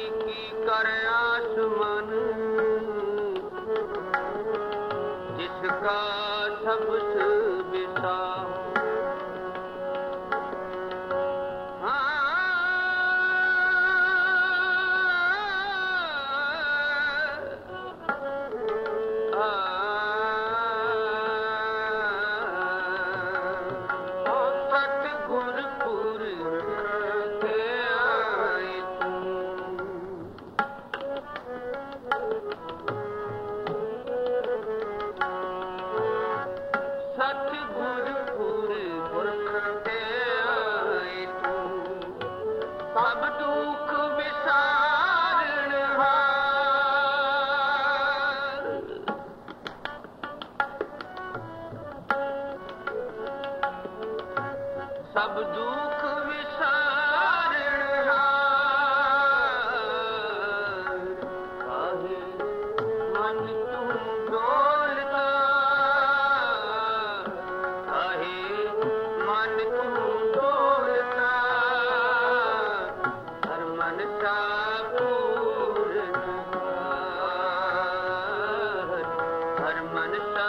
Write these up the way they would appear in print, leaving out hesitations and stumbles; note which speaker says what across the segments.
Speaker 1: की कर आसमान जिसका सबसे विसा सब दुख विसारण काहे मन तू डोलता काहे मन तू डोलता हर मन सा पूर्ण हर मन सा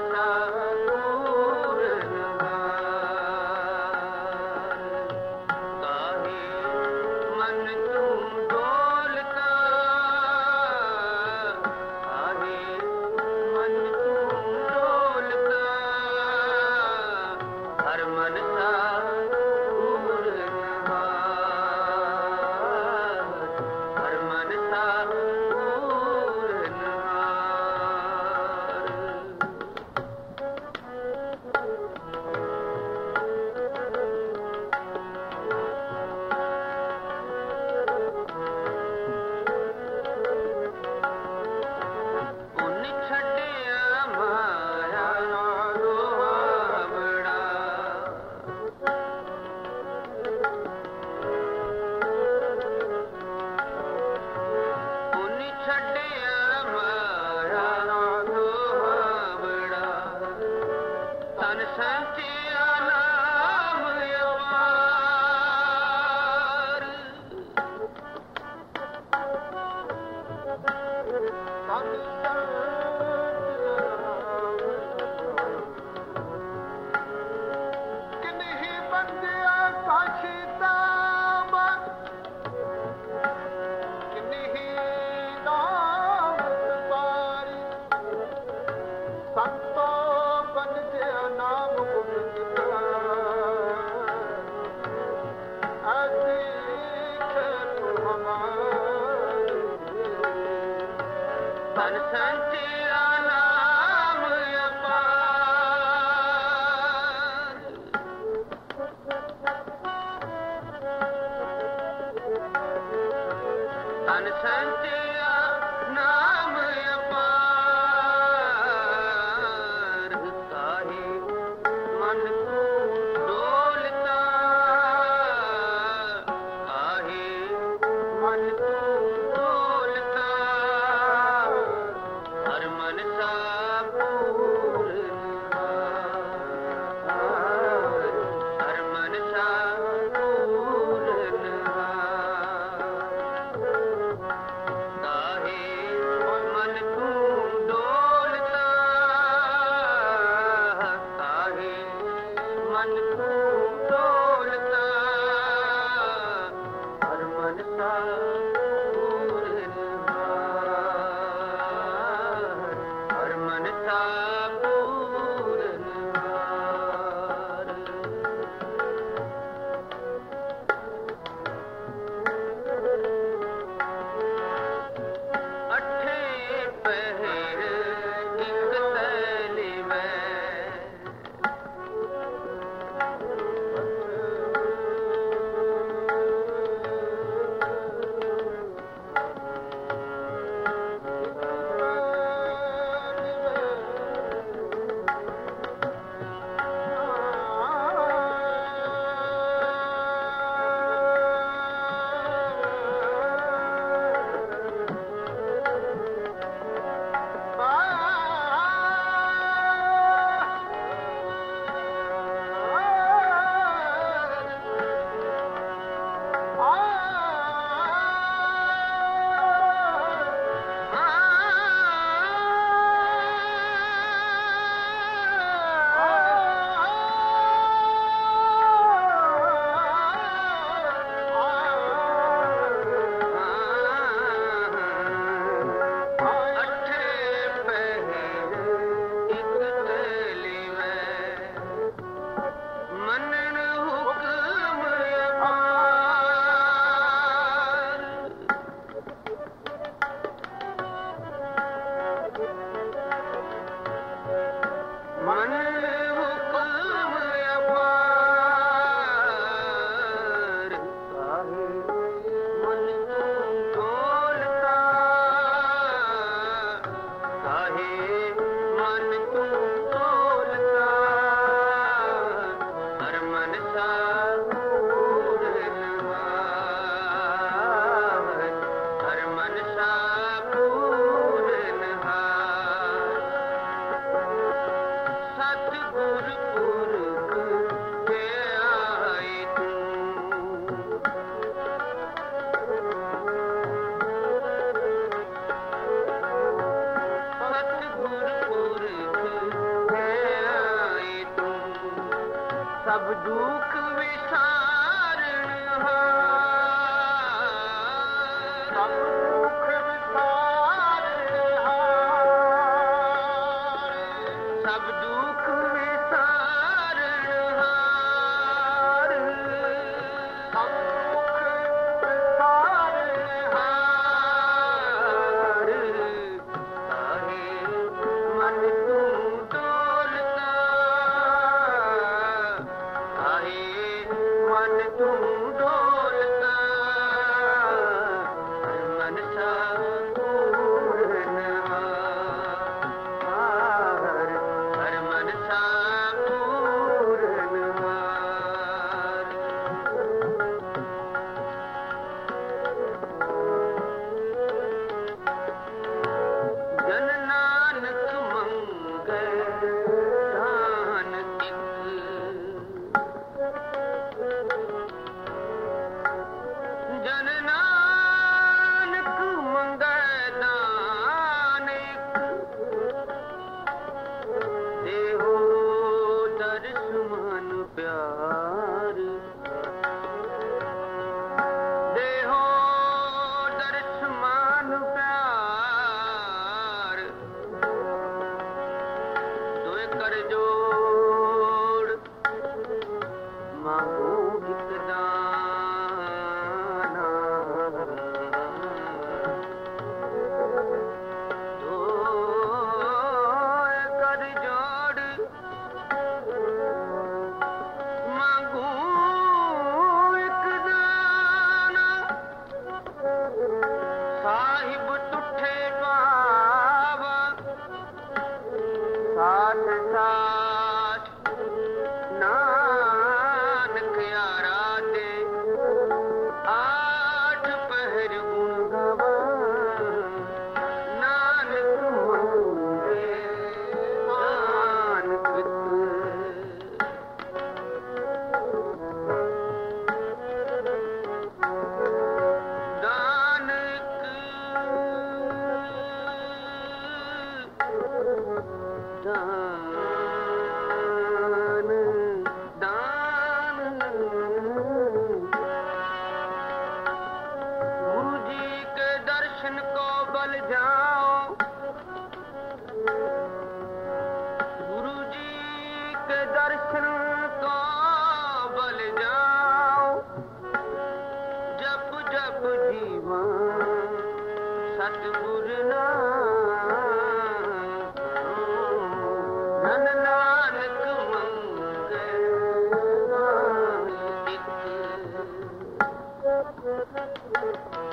Speaker 1: सा पूरन काहे मन तुम डोलता काहे मन तुम डोलता हर मन सा पूरन हर मन सा पूरन उन छड़िया माया रोवड़ा उन छड़िया माया रोवड़ा तन संचिया नाम अपार
Speaker 2: किन्हीं बंदिया काशी दाम किन्हीं नाम सवारी संतो बन गया नाम गोविंद ऐसी खेल हमारी
Speaker 1: तन संचिया नाम अपार तन संचिया नाम अपार काहे मन तू डोलता काहे मन तू डोलता हर मन सा पूरन हर मन सा पूरन काहे मन तू डोलता काहे मन तू डोलता हर मन सा पूरन हर मन सा पूरन अठे पहर एक तैली में सब दुख विसारण हार
Speaker 2: सब दुख विसारण हार
Speaker 1: सब दुख विसारण हार
Speaker 2: सब दुख विसारण
Speaker 1: हार आहे मन तू डोलता आहे मन तू डोलता मन सा पूर्ण हार हर मन सा पूर्ण हार जन नानक मंगल दान जन नानक मंगल दान देहो दर्श मन प्यार देहो दर्श मन प्यार दोए कर जोड़ मांगो एक दाना दोए कर जोड़ मांगू एक दाना साहिब तुठे पावा साथ साथ नानक यारा दे आठ पहर गुण गावा नानक मंगे नानक दान दान गुरु जी के दर्शन को बल जाओ गुरु जी के दर्शन को बल जाओ जप जप जीवन सतगुर धन नानक मंगल दान